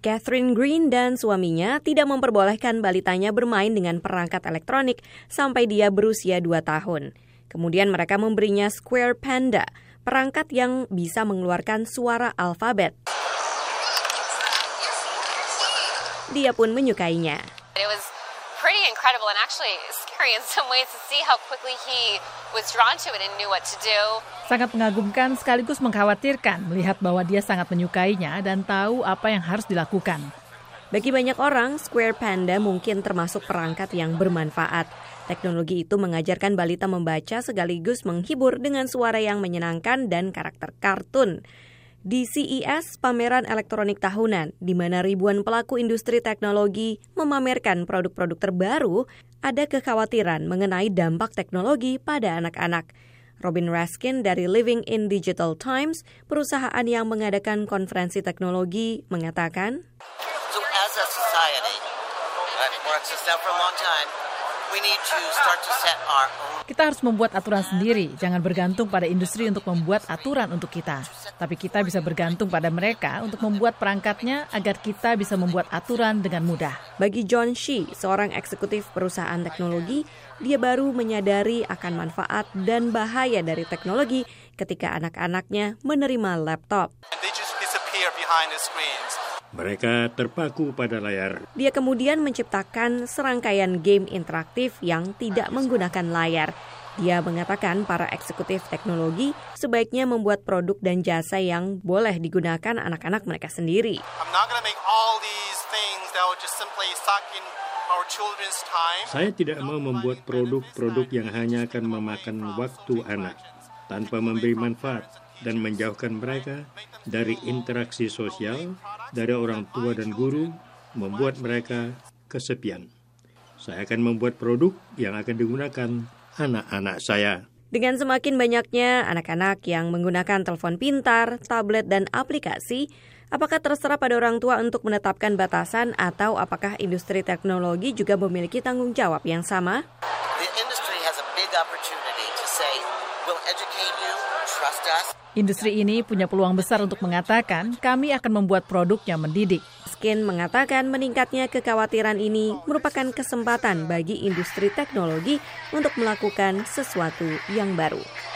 Catherine Green dan suaminya tidak memperbolehkan balitanya bermain dengan perangkat elektronik sampai dia berusia 2 tahun. Kemudian mereka memberinya Square Panda, perangkat yang bisa mengeluarkan suara alfabet. Dia pun menyukainya. It was pretty incredible and actually scary in some ways to see how quickly he was drawn to it and knew what to do. Sangat mengagumkan sekaligus mengkhawatirkan melihat bahwa dia sangat menyukainya dan tahu apa yang harus dilakukan. Bagi banyak orang, Square Panda mungkin termasuk perangkat yang bermanfaat. Teknologi itu mengajarkan balita membaca sekaligus menghibur dengan suara yang menyenangkan dan karakter kartun. Di CES, pameran elektronik tahunan, di mana ribuan pelaku industri teknologi memamerkan produk-produk terbaru, ada kekhawatiran mengenai dampak teknologi pada anak-anak. Robin Raskin dari Living in Digital Times, perusahaan yang mengadakan konferensi teknologi, mengatakan, So as a society, I've worked this out for a long time, we need to start to set our own. Kita harus membuat aturan sendiri, jangan bergantung pada industri untuk membuat aturan untuk kita. Tapi kita bisa bergantung pada mereka untuk membuat perangkatnya agar kita bisa membuat aturan dengan mudah. Bagi John Shi, seorang eksekutif perusahaan teknologi, dia baru menyadari akan manfaat dan bahaya dari teknologi ketika anak-anaknya menerima laptop. Mereka terpaku pada layar. Dia kemudian menciptakan serangkaian game interaktif yang tidak menggunakan layar. Dia mengatakan para eksekutif teknologi sebaiknya membuat produk dan jasa yang boleh digunakan anak-anak mereka sendiri. Saya tidak mau membuat produk-produk yang hanya akan memakan waktu anak tanpa memberi manfaat dan menjauhkan mereka dari interaksi sosial, dari orang tua dan guru, membuat mereka kesepian. Saya akan membuat produk yang akan digunakan anak-anak saya. Dengan semakin banyaknya anak-anak yang menggunakan telepon pintar, tablet, dan aplikasi, apakah terserah pada orang tua untuk menetapkan batasan atau apakah industri teknologi juga memiliki tanggung jawab yang sama? The industry has a big opportunity to say, we'll educate you, trust us. Industri ini punya peluang besar untuk mengatakan kami akan membuat produk yang mendidik. Raskin mengatakan meningkatnya kekhawatiran ini merupakan kesempatan bagi industri teknologi untuk melakukan sesuatu yang baru.